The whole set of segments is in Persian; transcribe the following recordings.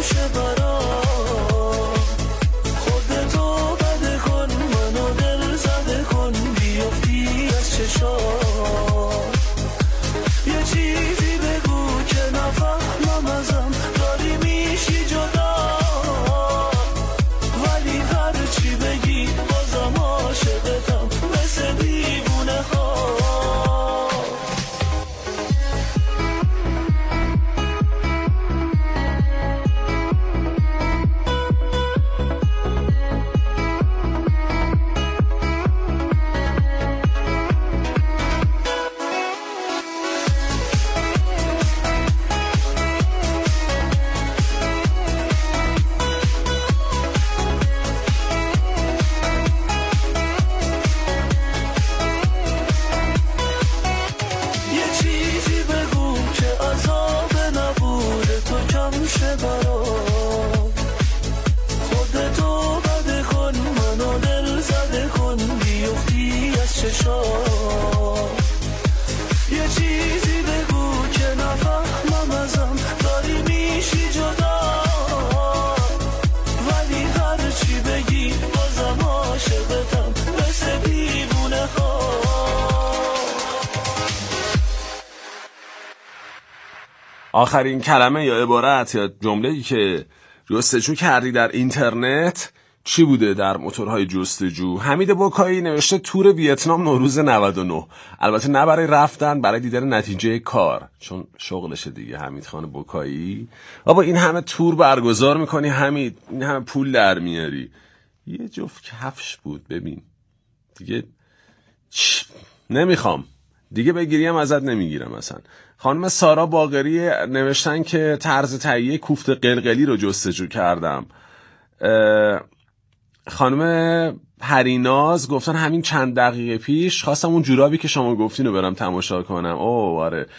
شه برا خودتو بده کن منو دل زده کن بیفتی از چشا یه چیزی بگو که نفهمم ازم داری میشی جدا ولی هر چی بگی بازم عاشقتم مثل دیوونه ها یه چیزی بگو که نفهمم ازم داری میشی جدا ولی هر چی بگی بازم عاشقتم مثل دیوونه ها آخرین کلمه یا عبارت یا جمله‌ای که جستجو کردی در اینترنت چی بوده در موتورهای جستجو؟ حمید بوکایی نوشته تور ویتنام نوروز 99. البته نه برای رفتن، برای دیدن نتیجه کار، چون شغلشه دیگه. حمید خان بوکایی بابا این همه تور برگزار میکنی حمید، این همه پول در میاری، یه جفت کفش بود ببین دیگه. نمیخوام دیگه بگیریم ازت نمیگیرم اصلا. خانم سارا باقری نوشتن که طرز تهیه کوفته قلقلی رو جستجو کردم. خانم پریناز گفتن همین چند دقیقه پیش خواستم اون جورابی که شما گفتین رو برم تماشا کنم. اوه آره.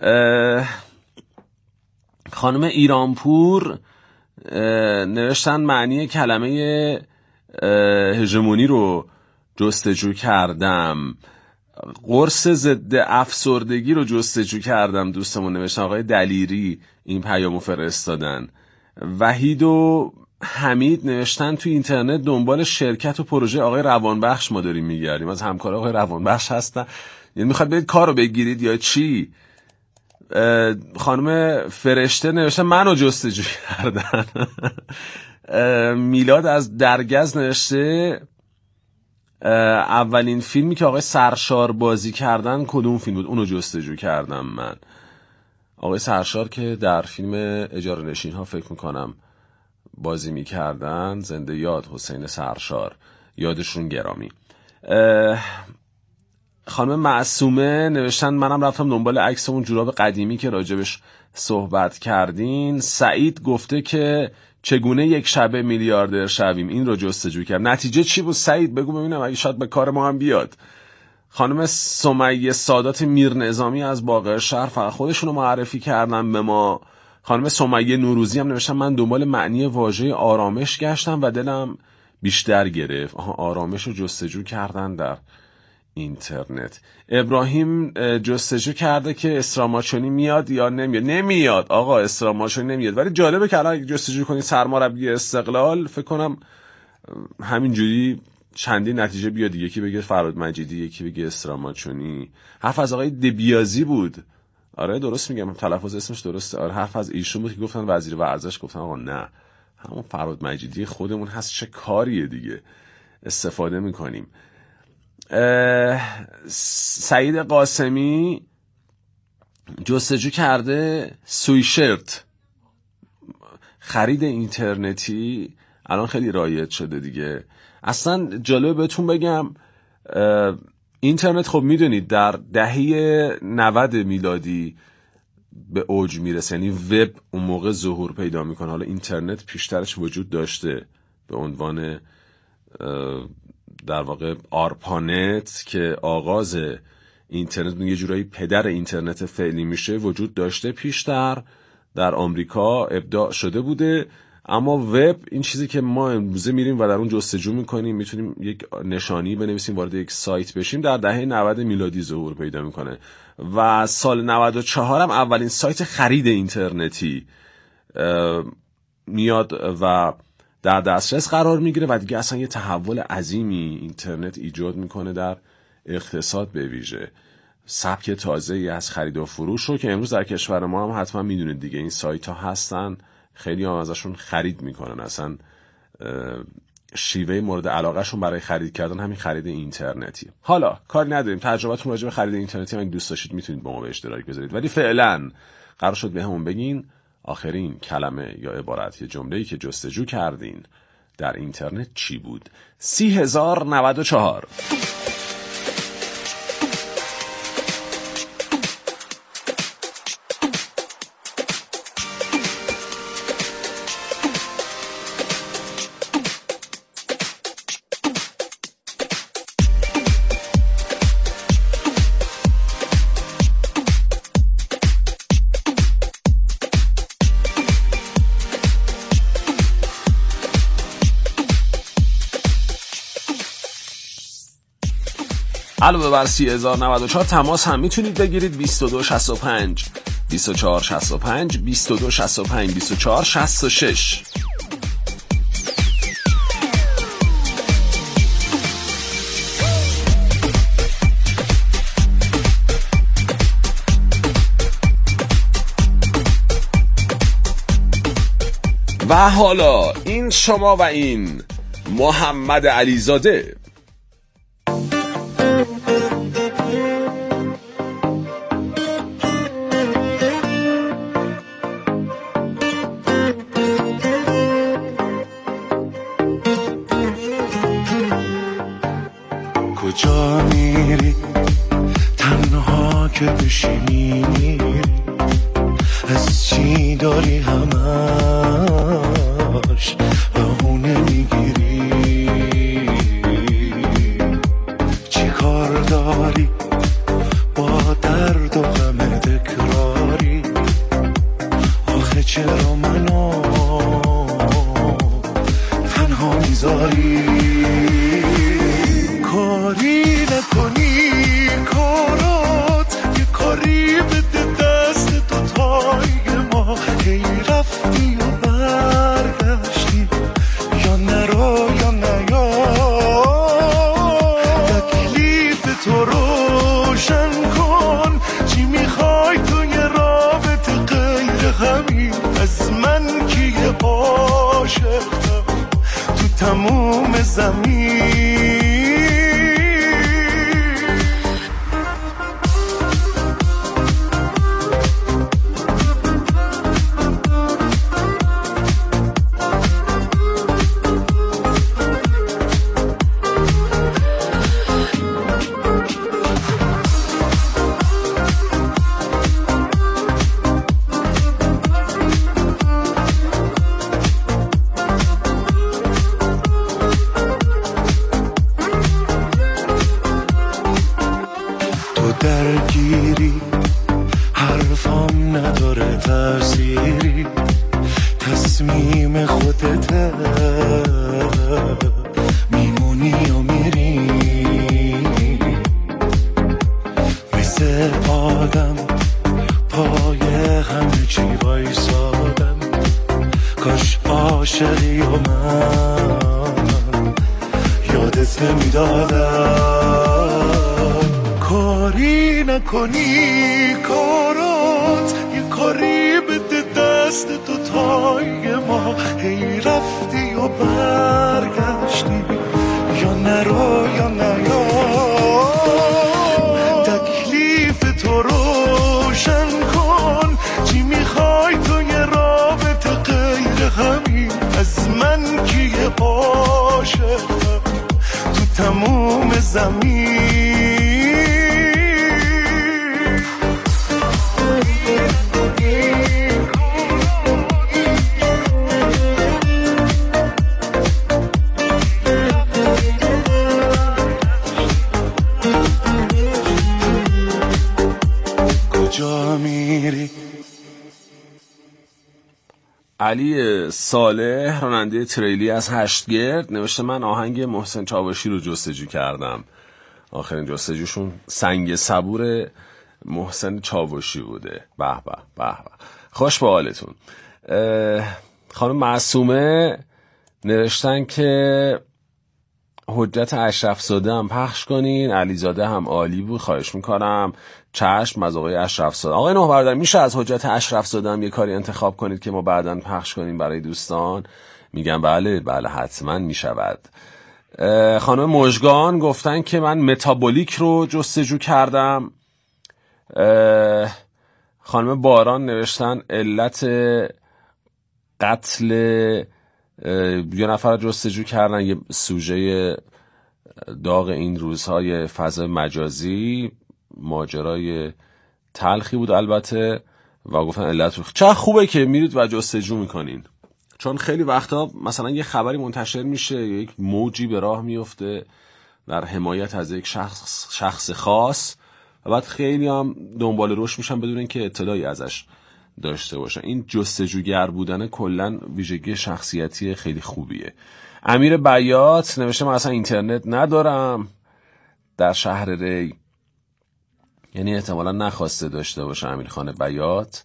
خانم ایرانپور نوشتن معنی کلمه هژمونی رو جستجو کردم. قرص ضد افسردگی رو جستجو کردم. دوستمون نوشتن آقای دلیری این پیامو فرستادن. وحید و حمید نوشتن توی اینترنت دنبال شرکت و پروژه آقای روانبخش ما داریم میگردیم. از همکار آقای روانبخش هستن، یعنی میخواد برید کارو بگیرید یا چی؟ خانم فرشته نوشتن منو جستجو کردن. میلاد از درگز نوشته اولین فیلمی که آقای سرشار بازی کردن کدوم فیلم بود؟ اونو جستجو کردم من. آقای سرشار که در فیلم اجاره نشین ها فکر میکنم بازی میکردن، زنده یاد حسین سرشار، یادشون گرامی. خانم معصومه نوشتن منم رفتم دنبال عکس اون جوراب قدیمی که راجبش صحبت کردین. سعید گفته که چگونه یک شبه میلیاردر شویم، این رو جستجو کرد. نتیجه چی بود سعید؟ بگو ببینم اگه شاید به کار ما هم بیاد. خانم سمیه سادات میرنظامی از باقر شهر فقط خودشونو معرفی کردن به ما. خانم سمیه نوروزی هم نوشتن من دنبال معنی واژه آرامش گشتم و دلم بیشتر گرفت. آرامش رو جستجو کردن در اینترنت. ابراهیم جستجو کرده که استراماچونی میاد یا نمیاد. نمیاد آقا، استراماچونی نمیاد، ولی جالبه که الان جستجو کنی سرمربی استقلال فکر کنم همینجوری چندین نتیجه بیاد. یکی بگه فراد مجیدی، یکی بگه استراماچونی. حرف از آقای دبیازی بود. آره درست میگم، تلفظ اسمش درسته. آره حرف از ایشون بود که گفتن وزیر ورزش، گفتن آقا نه همون فراد مجیدی خودمون هست، چه کاریه دیگه استفاده میکنیم. سعید قاسمی جستجو کرده سویشرت. خرید اینترنتی الان خیلی رایج شده دیگه. اصلا جالبه بهتون بگم اینترنت خب میدونید در دهه 90 میلادی به اوج میرسه، یعنی وب اون موقع ظهور پیدا میکنه. حالا اینترنت پیشترش وجود داشته به عنوان در واقع آرپانت که آغاز اینترنت، یه جورایی پدر اینترنت فعلی میشه، وجود داشته پیشتر، در آمریکا ابداع شده بوده. اما وب این چیزی که ما امروزه میریم و در اون جستجو میکنیم، میتونیم یک نشانی بنویسیم وارد یک سایت بشیم، در دهه 90 میلادی ظهور پیدا میکنه و سال 94 هم اولین سایت خرید اینترنتی میاد و در دسترس قرار میگیره و دیگه اصلا یه تحول عظیمی اینترنت ایجاد میکنه در اقتصاد به ویژه. سبک تازه‌ای از خرید و فروش رو که امروز در کشور ما هم حتما میدونید دیگه، این سایت ها هستن، خیلی هم ازشون خرید میکنن، اصلا شیوه مورد علاقه شون برای خرید کردن همین خرید اینترنتی. حالا کاری نداریم، تجربتون راجع به خرید اینترنتی اگه دوست داشتید میتونید با ما به اشتراک بذارید، ولی فعلا قرار شد بهمون بگین آخرین کلمه یا عبارت یا جمله‌ای که جستجو کردین در اینترنت چی بود؟ 30,094. علاوه بر 30,094 تماس هم میتونید بگیرید 2265 2465 2265 2466. و حالا این شما و این محمد علیزاده. کجا میری تنها که بشینی میری، از چی داری همش بهونه میگیری، چی کار داری با درد و غم تکراری، آخه چرا منو تنها میذاری، کاری نکنی کارات یه کاری بده دست دوتای ما، هی رفتی و برگشتی یا نرو یا نیا، تکلیف تو روشن کن، چی میخوای تو یه رابطه غیر همین، از من که یه عاشقم تو تموم زمین. درگیری حرفام نداره تأثیری، تصمیم خودته، میمونی و میری، مثل آدم پای همه چی وایسادم، کاش عاشقی و من یادت نمیدادم، کاری نکنی کارات یه کاری بده دست دوتای ما، هی رفتی و برگشتی یا نرو یا نیا، تکلیف تو روشن کن، چی میخوای تو یه رابطه غیر همین، از من که یه عاشقم تو تموم زمین. علی صالح راننده تریلی از هشتگرد نوشته من آهنگ محسن چاوشی رو جستجو کردم. آخرین جستجوشون سنگ صبور محسن چاوشی بوده. به به به به، خوش به حالتون. خانم معصومه نوشتن که حجت اشرف زاده هم پخش کنین. علیزاده هم عالی بود، خواهش میکنم. چشم از آقای اشرف زاده. آقای نه برادر، میشه از حجت اشرف زاده هم یه کاری انتخاب کنید که ما بعداً پخش کنیم برای دوستان؟ میگم بله حتما میشود. خانم مژگان گفتن که من متابولیک رو جستجو کردم. خانم باران نوشتن علت قتل یه نفر جستجو کردن. یه سوژه داغ این روزهای فضای مجازی، ماجرای تلخی بود البته، و گفتن علت رو. چه خوبه که میرید و جستجو میکنین، چون خیلی وقتا مثلا یه خبری منتشر میشه، یک موجی به راه میفته در حمایت از یک شخص خاص و بعد خیلی هم دنبال روش میشن بدون اینکه اطلاعی ازش داشته باشن. این جستجوگر بودن کلن ویژگی شخصیتی خیلی خوبیه. امیر بیات نوشته من اصلا اینترنت ندارم در شهر ری، یعنی احتمالا نخواسته داشته باشه امیر خان بیات.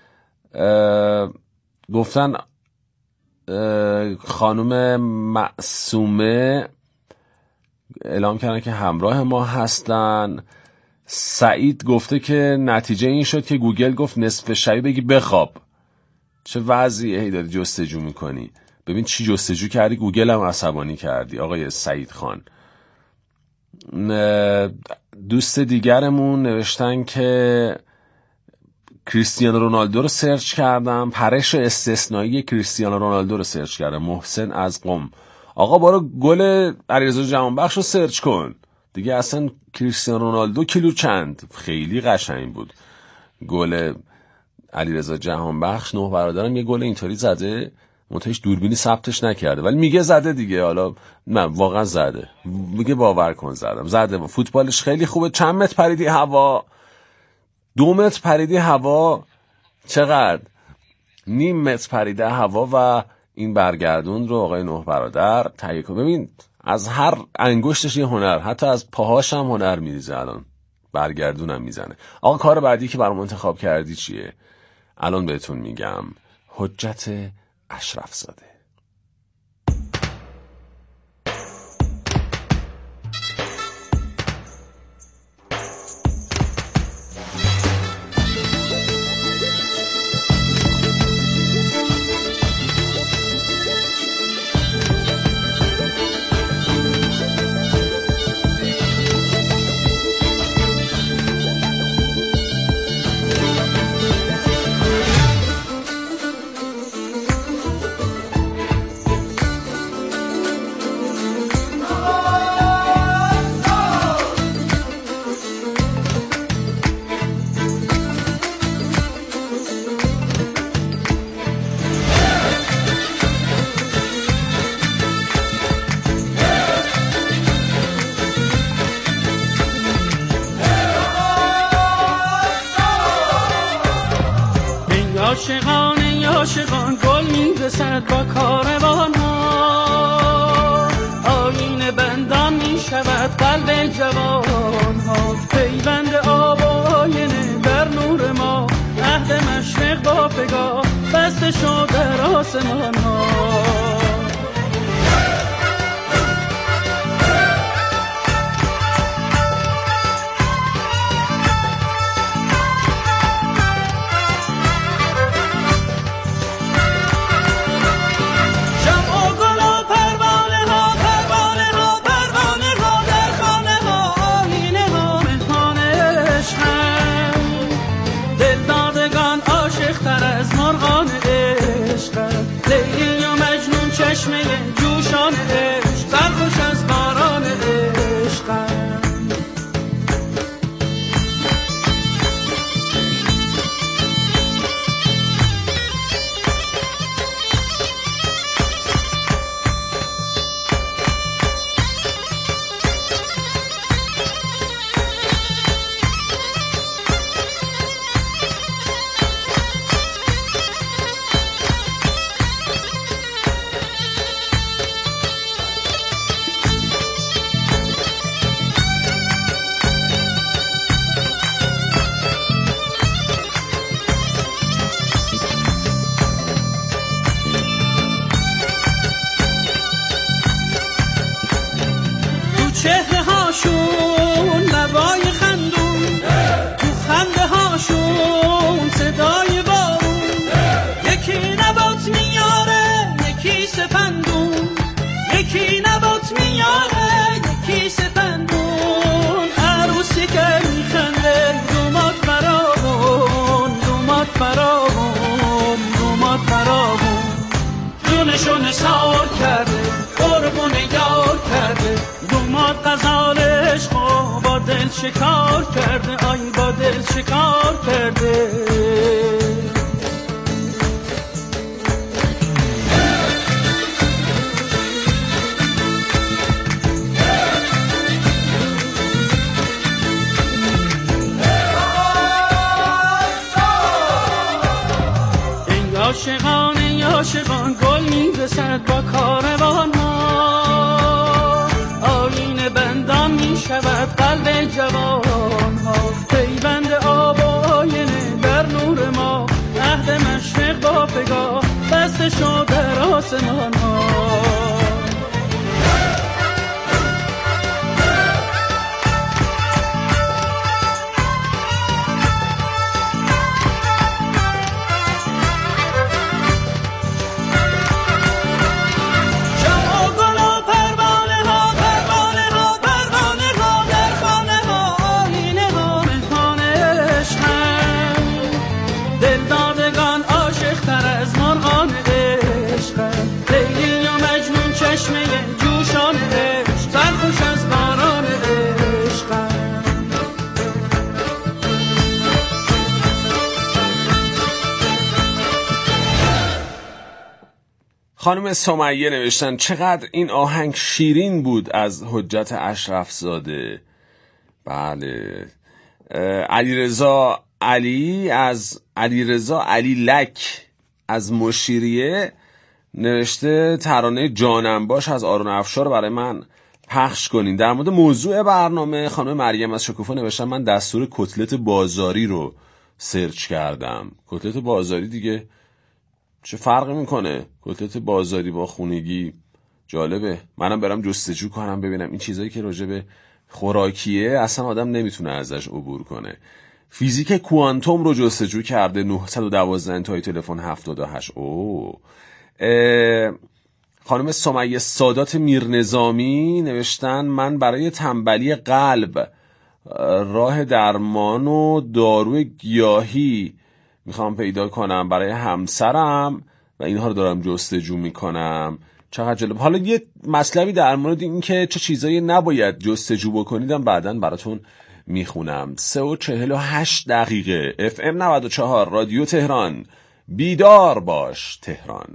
گفتن خانم معصومه اعلام کردن که همراه ما هستن. سعید گفته که نتیجه این شد که گوگل گفت نصف شبی بگی بخواب. چه وضعیه داری جستجو میکنی؟ ببین چی جستجو کردی، گوگل هم عصبانی کردی آقای سعید خان. دوست دیگرمون نوشتن که کریستیانو رونالدو رو سرچ کردم، پرش استثنایی کریستیانو رونالدو رو سرچ کردم. محسن از قم، آقا برو گل علیرضا جهانبخش رو سرچ کن دیگه. اصلا کریستیانو رونالدو کیلو چند، خیلی قشنگ بود گل علیرضا جهانبخش. نه برادرم یه گل اینطوری زده، منتهیش دوربینی ثبتش نکرده ولی میگه زده دیگه. حالا من واقعا زده، میگه باور کن زده. فوتبالش خیلی خوبه. چند متر پریدی هوا؟ 2 متر پریدی هوا. چقدر؟ 0.5 متر پریده هوا. و این برگردون رو آقای نه برادر تهیه کن. ببین از هر انگشتش یه هنر، حتی از پاهاش هم هنر میریزه. الان برگردون هم میزنه. آقا کار بعدی که برام انتخاب کردی چیه؟ الان بهتون میگم. حجت اشرف زاده. عاشقان گل میرسد با کاروان ها، آیین بندان میشود قلب جوان ها. پیوند آب و آینه در نور ما، عهد مشرق با پگاه بسته شد در آسمان ها. لیلی و چهره هاشون لبای خندون، تو خنده هاشون صدای بارون، یکی نبات میاره یکی سپندون، یکی نبات میاره یکی سپندون، عروسی که میخنده دومات فراغون، دومات فراغون، دومات فراغون، جونشون سار کرده قربون یار کرده، دومات غزالش با دل شکار کرده، آی با دل شکار کرده. عاشقان گل میرسد با کاروان ها، آیین بندان میشود قلب جوان ها، پیوند آب و آینه در نور ما، عهد مشرق با پگاه بسته شد در آسمان ها. خانم سمیه نوشتن چقدر این آهنگ شیرین بود از حجت اشرف زاده. بله. علیرضا علی لک از مشیریه نوشته ترانه جانم باش از آرون افشار برای من پخش کنین. در مورد موضوع برنامه خانم مریم از شکوفا نوشتن من دستور کتلت بازاری رو سرچ کردم. کتلت بازاری دیگه چه فرقی میکنه؟ کتلت بازاری با خونگی جالبه. منم برم جستجو کنم ببینم این چیزایی که راجع به خوراکیه اصلا آدم نمیتونه ازش عبور کنه. فیزیک کوانتوم رو جستجو کرده 912 انتهای تلفن 78. خانم سمیه سادات میرنظامی نوشتن من برای تنبلی قلب راه درمان و داروی گیاهی میخوام پیدا کنم برای همسرم و اینها رو دارم جستجو میکنم. چقدر جالب. حالا یه مطلبی در مورد این که چه چیزایی نباید جستجو بکنیدم بعداً براتون میخونم. 3:48 FM 94 رادیو تهران. بیدار باش تهران.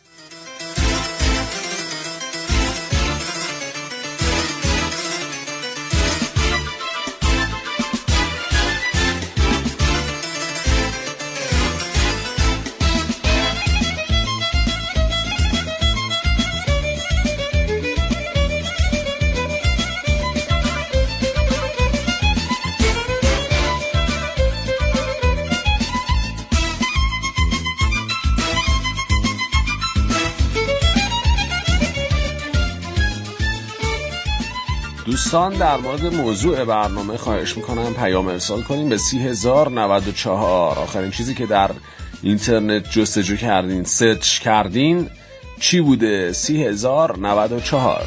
دوستان در مورد موضوع برنامه خواهش میکنم پیام ارسال کنیم به 30,094. آخرین چیزی که در اینترنت جستجو کردین سرچ کردین چی بوده؟ 30,094.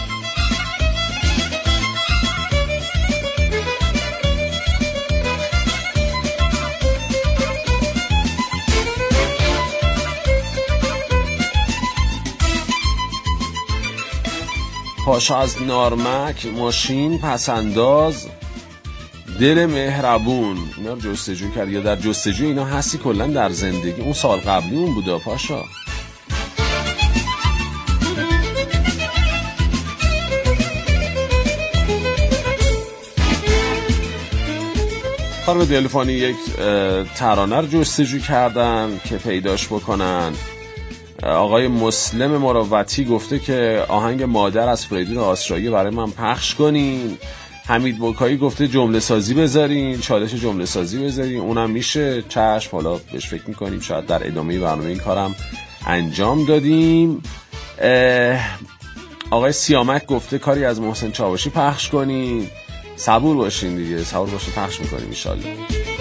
پاشا از نارمک، ماشین، پسنداز، دل مهربون، اینا رو جستجو کرد. یا در جستجو اینا هستی کلن در زندگی؟ اون سال قبلی اون بوده پاشا. خانم دلفانی یک ترانه رو جستجو کردن که پیداش بکنن. آقای مسلم مروتی گفته که آهنگ مادر از فریدون آسرایی برای من پخش کنین. حمید بوکایی گفته جمله سازی بذارین، چالش جمله سازی بذارین. اونم میشه چشم، حالا بهش فکر میکنیم، شاید در ادامه برنامه این کارم انجام دادیم. آقای سیامک گفته کاری از محسن چاوشی پخش کنین. صبور باشین دیگه، صبور باشین، پخش میکنیم انشالله.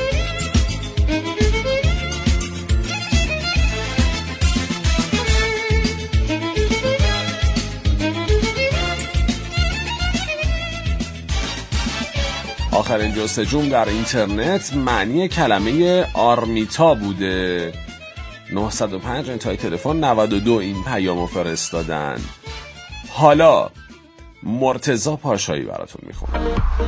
آخرین جستجوم در اینترنت معنی کلمه آرمیتا بوده. 905 انتهای تلفن 92 این پیامو فرستادن. حالا مرتضی پاشایی براتون میخونم.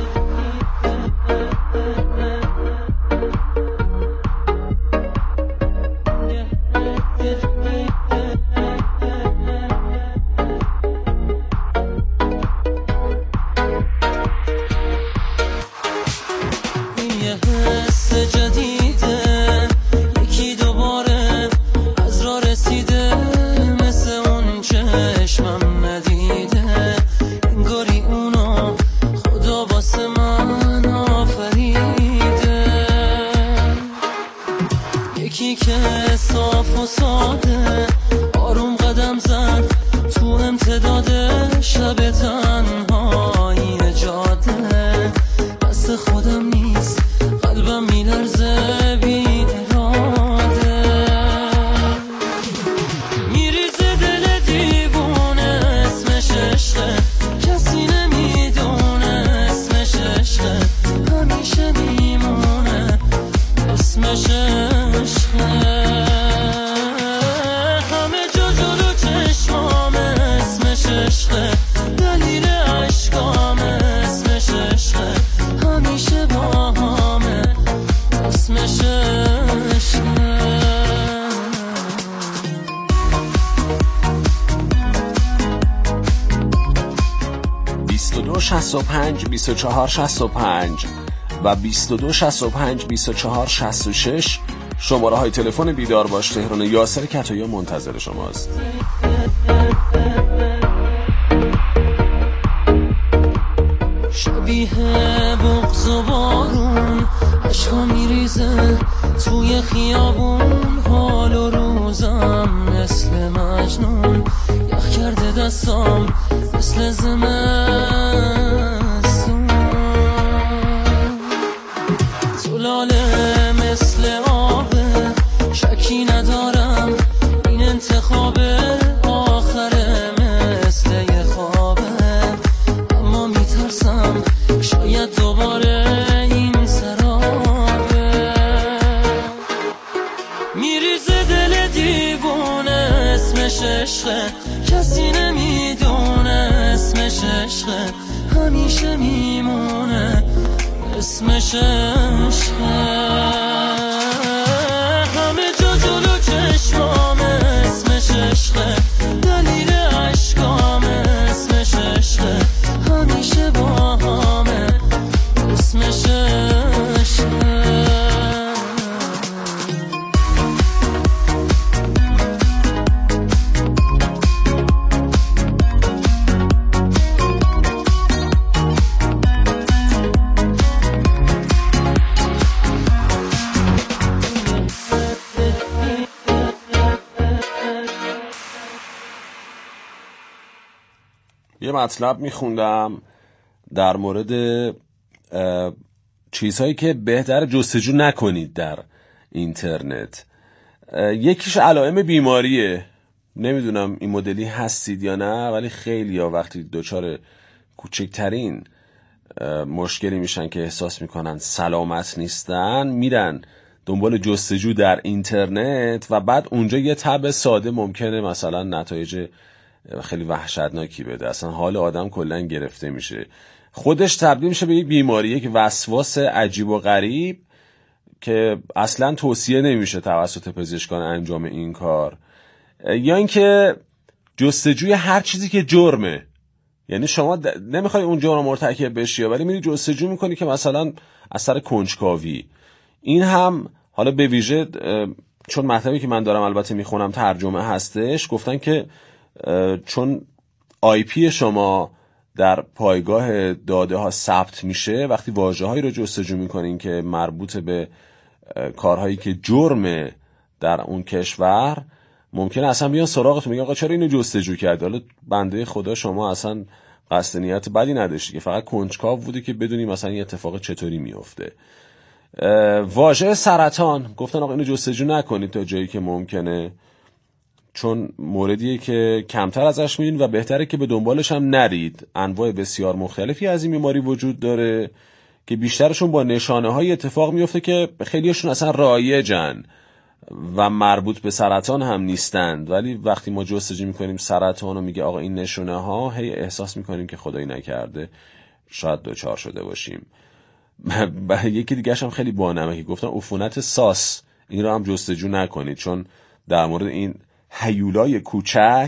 ...2265 2465 و 2265 2466 شماره های تلفن بیدار باش تهران. یاسر کتویا منتظر شماست. شبیه بغض و بارون عشقا میریزه توی خیابون، حال و روزم مثل مجنون، یخ کرده دستام مثل زمستون، زلاله مثل آبه، شکی ندارم این انتخاب آخره مثل یه خوابه، اما میترسم شاید دوباره این سرابه، میریزه دل دیوونه اسمش عشقه، کسی نمیدونه اسمش عشقه، همیشه میمونه اسمش عشقه، همه جا جلو چشمامه اسمش عشقه، دلیل عشقامه اسمش عشقه، همیشه با همه اسمش عشقه. یه مطلب میخوندم در مورد چیزهایی که بهتر جستجو نکنید در اینترنت. یکیش علائم بیماریه. نمیدونم این مدلی هستید یا نه، ولی خیلی ها وقتی دچار کوچکترین مشکلی میشن که احساس میکنن سلامت نیستن، میرن دنبال جستجو در اینترنت و بعد اونجا یه تب ساده ممکنه مثلا نتایج خیلی وحشتناکی بده، اصلا حال آدم کلا گرفته میشه، خودش تبدیل میشه به یک بیماری، یک وسواس عجیب و غریب که اصلا توصیه نمیشه توسط پزشکان انجام این کار. یا اینکه جستجوی هر چیزی که جرمه، یعنی شما نمیخوای اون جرم مرتکب بشی ولی میری جستجو میکنی که مثلا اثر کنجکاوی. این هم حالا به ویژه چون مطلبی که من دارم البته میخونم ترجمه هستش، گفتن که چون آی پی شما در پایگاه داده ها ثبت میشه، وقتی واژه هایی رو جستجو میکنین که مربوط به کارهایی که جرمه در اون کشور، ممکنه اصلا بیان سراغتون میگن آقا چرا اینو جستجو کردی؟ حالا بنده خدا شما اصلا قصد نیت بدی نداشتی که فقط کنجکاو بودی که بدونی مثلا این اتفاق چطوری میفته. واژه سرطان گفتن آقا اینو جستجو نکنید تا جایی که ممکنه، چون موردیه که کمتر ازش میدونید و بهتره که به دنبالش هم نرید. انواع بسیار مختلفی از این بیماری وجود داره که بیشترشون با نشانه های اتفاق میفته که خیلیشون اصلا رایجن و مربوط به سرطان هم نیستند، ولی وقتی ما جستجو میکنیم سرطان و میگه آقا این نشونه ها، هی احساس میکنیم که خدایی نکرده شاید دچار شده باشیم. یکی دیگه هم خیلی بانمه که گفتن عفونت ساس، این رو هم جستجو نکنید، چون در مورد این هیولای کوچک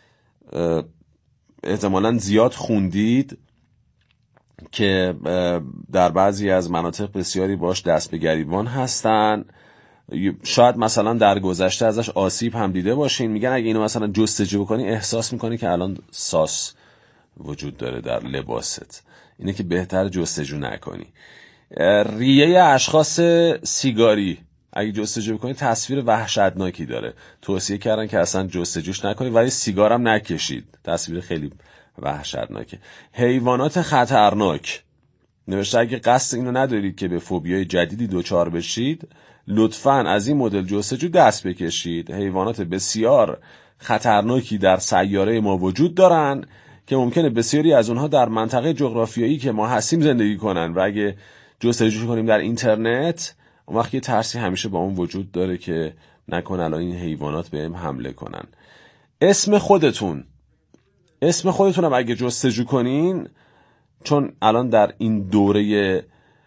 احتمالاً زیاد خوندید که در بعضی از مناطق بسیاری باش دست به گریبان هستن. شاید مثلا در گذشته ازش آسیب هم دیده باشین. میگن اگه اینو مثلا جستجو بکنی احساس میکنی که الان ساس وجود داره در لباست، اینه که بهتر جستجو نکنی. ریه اشخاص سیگاری اگه جستجو بکنی تصویر وحشتناکی داره، توصیه کردن که اصلا جستجوش نکنید، ولی سیگارم نکشید، تصویر خیلی وحشتناکه. حیوانات خطرناک نوشته اگه قصد اینو ندارید که به فوبیای جدیدی دچار بشید لطفاً از این مدل جستجو دست بکشید. حیوانات بسیار خطرناکی در سیاره ما وجود دارن که ممکنه بسیاری از اونها در منطقه جغرافیایی که ما هستیم زندگی کنن و اگه جستجو کنیم در اینترنت اون وقت یه ترسی همیشه با اون وجود داره که نکنه الان این حیوانات بهم حمله کنن. اسم خودتون هم اگه جستجو کنین، چون الان در این دوره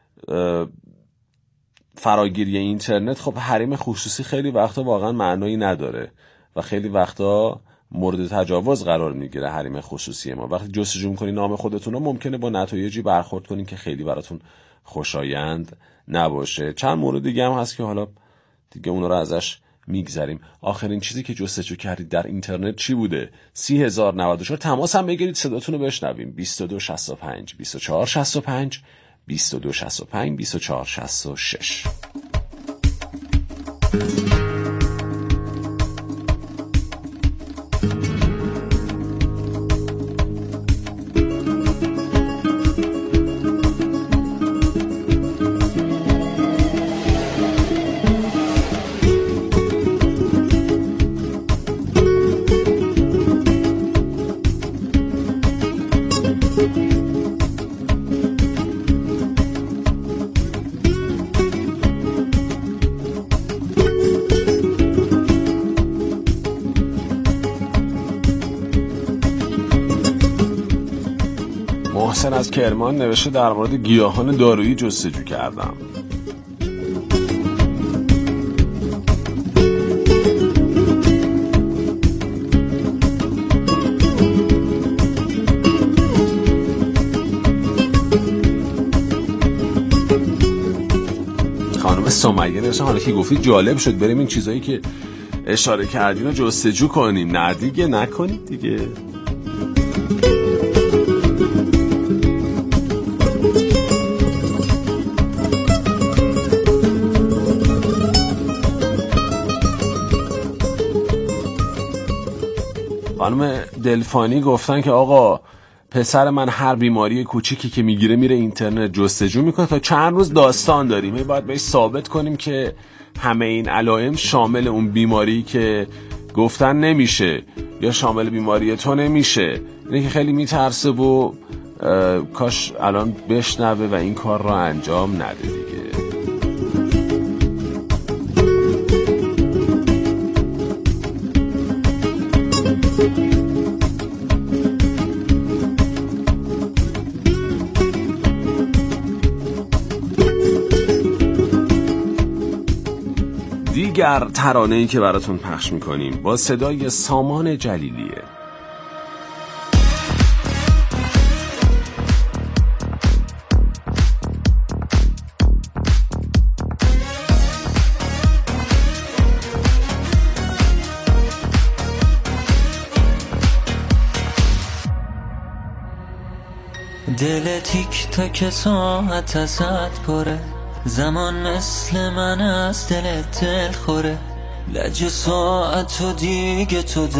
فراگیری اینترنت خب حریم خصوصی خیلی وقتا واقعا معنایی نداره و خیلی وقتا مورد تجاوز قرار میگیره حریم خصوصی ما. وقتی جستجو میکنین نام خودتون رو ممکنه با نتایجی برخورد کنین که خیلی براتون خوشایند نباشه. چند مورد دیگه هم هست که حالا دیگه اونا رو ازش میگذریم. آخرین چیزی که جستجو کردید در اینترنت چی بوده؟ 30,094. تماس هم بگیرید صداتون رو بشنویم. 2265 2465 2265 2466. محسن از کرمان نوشته در مورد گیاهان دارویی جستجو کردم. خانم سمیه نوشته حالا که گفتید جالب شد بریم این چیزایی که اشاره کردین رو جستجو کنیم. نه دیگه نکنید دیگه. خانم دلفانی گفتن که آقا پسر من هر بیماری کوچیکی که میگیره میره اینترنت جستجو میکنه، تا چند روز داستان داریم، باید بهش ثابت کنیم که همه این علائم شامل اون بیماری که گفتن نمیشه یا شامل بیماری تو نمیشه. اینه که خیلی میترسه و کاش الان بشنوه و این کار رو انجام نده دیگه. دیگر ترانه‌ای که براتون پخش میکنیم با صدای سامان جلیلیه. دل تیک تاک ساعت ازت پره، زمان مثل من از دلت دل خوره، لج ساعت و دیگه تو